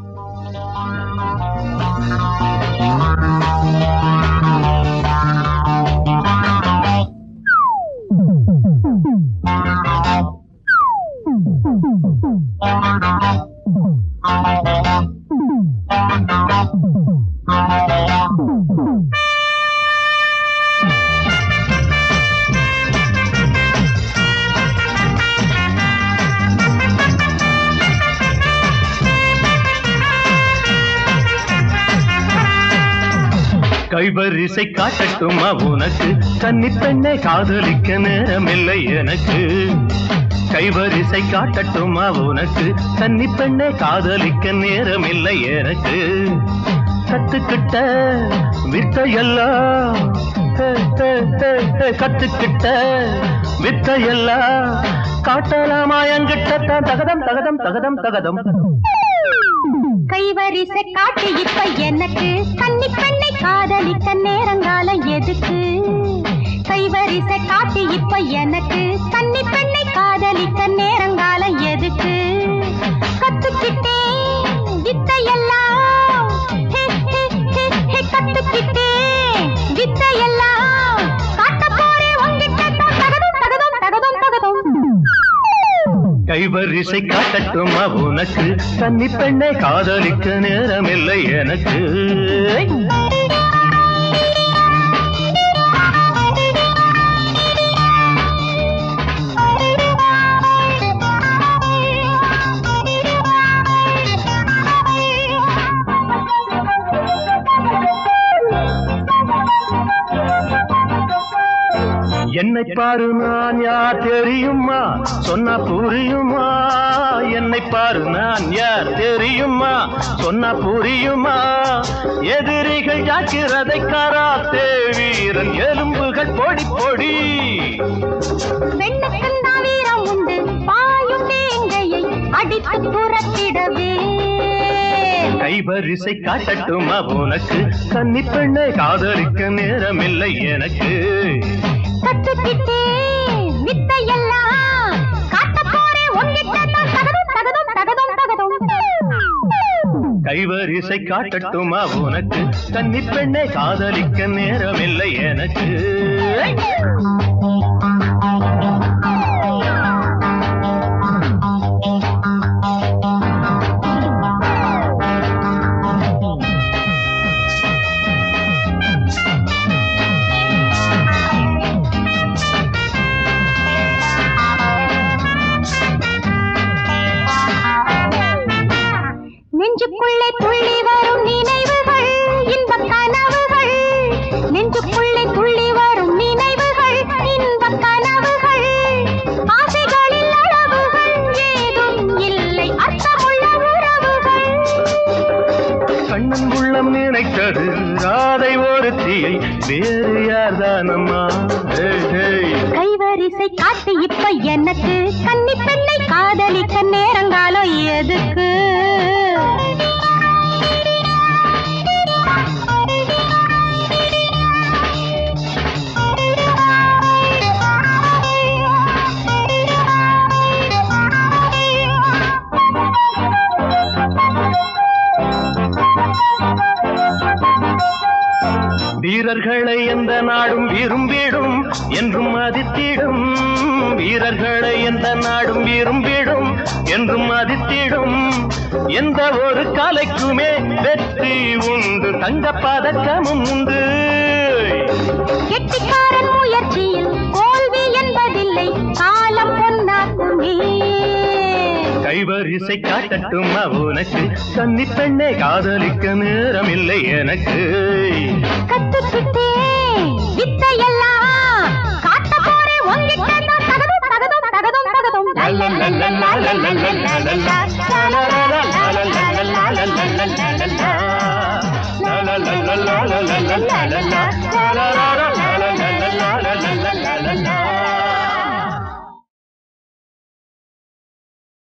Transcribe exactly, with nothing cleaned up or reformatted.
கைவரிசை காட்டட்டுமா உனக்கு கன்னி பெண்ணை காதலிக்க நேரமில்லை எனக்கு கைவரிசை காட்டட்டுமா உனக்கு கன்னி பெண்ணை காதலிக்க நேரமில்லை எனக்கு கத்துக்கிட்ட வித்தையெல்லாம் கத்துக்கிட்ட வித்தையெல்லாம் காட்டலாமா என்கிட்ட தகதம் தகதம் தகதம் தகதம் கைவரிசை காட்டு இப்ப எனக்கு கன்னி பெண்ணை காதலிக்க நேரங்காலம் எதுக்கு கைவரிசை காட்டு இப்ப எனக்கு கன்னி பெண்ணை காதலிக்க நேரங்காலம் எதுக்கு கத்துக்கிட்டே வித்தையெல்லாம் கத்துக்கிட்டே வித்தையெல்லாம் காட்ட போறே உங்கிட்ட தகதம் தகதம் தகதம் தகதம் கைவரிசை காட்டட்டுமா உனக்கு கன்னி பெண்ணை காதலிக்க நேரமில்லை எனக்கு என்னை பாரு நான் யார் தெரியுமா சொன்னா புரியுமா என்னை பாரு நான் யார் தெரியுமா சொன்னா புரியுமா எதிரிகள் ஜாக்கிரதை கராத்தே வீரன் எலும்புகள் பொடி பொடி பெண்ணுக்குந்தான் வீரம் உண்டு பாயும் வேங்கையை அடித்து புறத்திடவே கைவரிசை காட்டட்டுமா உனக்கு கன்னி பெண்ணை காதலிக்க நேரமில்லை எனக்கு கத்துக்கிட்டே வித்தையெல்லாம் காட்ட போறே உங்கிட்ட தகதம் தகதம் தகதம் தகதம் கைவரிசை காட்டட்டுமா உனக்கு கன்னி பெண்ணை காதலிக்க நேரமில்லை எனக்கு நெஞ்சுக்குள்ளே துள்ளி வரும் நினைவுகள் இன்பக் கனவுகள் நெஞ்சுக்குள்ளே துள்ளி வரும் நினைவுகள் இன்பக் கனவுகள் ஆசைகளில் அளவுகள் ஏதும் இல்லை அர்த்தமுள்ள உறவுகள் கண்ணன் உள்ளம் நினைத்தது ராதை ஒருத்தியை வேறு யார்தானம்மா கைவரிசை காட்டு இப்ப எனக்கு கன்னி பெண்ணை காதலிக்க நேரங்காலம் எதுக்கு வீரர்களை எந்த நாடும் விரும்பிடும் என்றும் மதித்திடும் வீரர்களை எந்த நாடும் விரும்பிடும் என்றும் மதித்திடும் எந்த ஒரு கலைக்குமே வெற்றி உண்டு தங்க பதக்கமும் உண்டு கெட்டிக்காரன் முயற்சியில் தோல்வி என்பதில்லை காலம் பொன்னாக்குமே கைவரிசை காட்டட்டுமா உனக்கு கன்னி பெண்ணை காதலிக்க நேரமில்லை எனக்கு கத்துக்கிட்டே வித்தையெல்லாம் காட்ட போறே உங்கிட்ட தகதம் தகதம் தகதம் தகதம் la la la la la la la la la la la la la la